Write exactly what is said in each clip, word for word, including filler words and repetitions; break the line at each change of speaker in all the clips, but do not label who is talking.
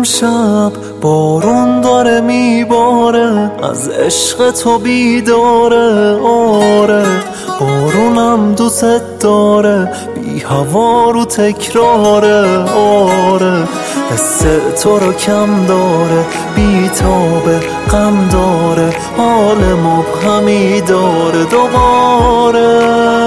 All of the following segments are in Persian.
امشب بارون داره میباره، از عشق تو بیداره. آره بارونم دوست داره، بی هوا رو تکراره. آره حس تو رو کم داره، بی تابه غم داره، حال مبهمی داره دوباره.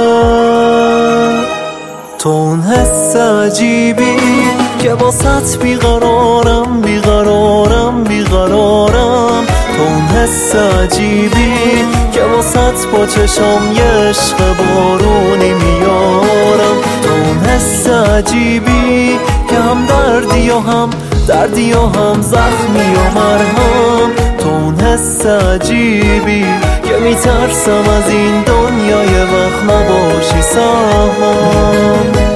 تو اون حس عجیبی که واسط بیقرارم بیقرارم بیقرارم. تو اون حس عجیبی که واسط با چشام یه عشق بارونی میارم. تو اون حس عجیبی که هم دردی و هم دردی و هم زخمی و مرهم. تو اون حس عجیبی که میترسم از این دنیا یه وقت نباشی سهمم.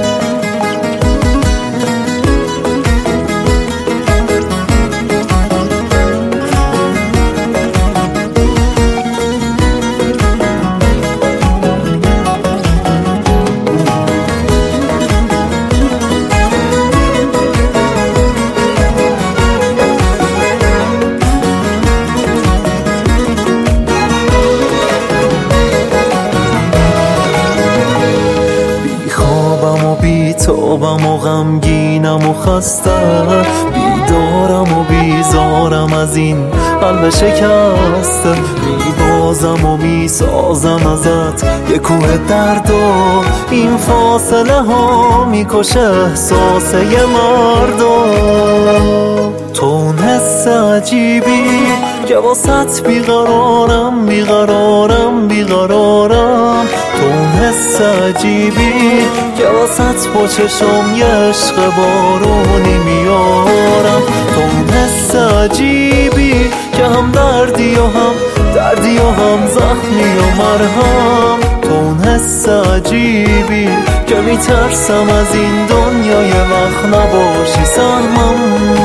بیتابم و غمگینم و خسته، بیدارم و بیزارم از این قلب شکسته. میبازم و میسازم ازت یه کوه درد و این فاصله ها میکشه احساس یه مردم. تو اون حس عجیبی که واسط بیقرارم بیقرارم بیقرارم. تو اون حس عجیبی که واسط با چشم یه عشق بارونی میارم. تو اون حس عجیبی که هم دردی و هم دردی و هم زخمی و مرهم. تو اون حس عجیبی که میترسم از این دنیا یه وقت نباشی سهمم.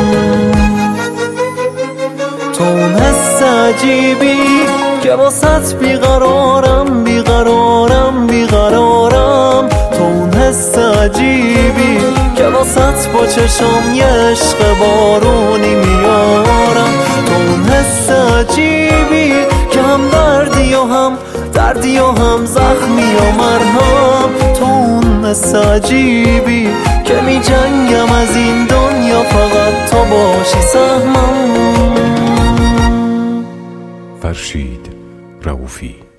تو اون حس عجیبی که واسط بیقرارم بیقرارم بیقرارم. تو اون حس عجیبی که واسط با چشم یه عشق بارونی میارم. تو اون حس عجیبی که هم دردی و هم دردی و هم زخمی و مرهم. تو اون حس عجیبی که می جنگم از این دنیا فقط تو باشی سهمم.
فرشید رؤوفی.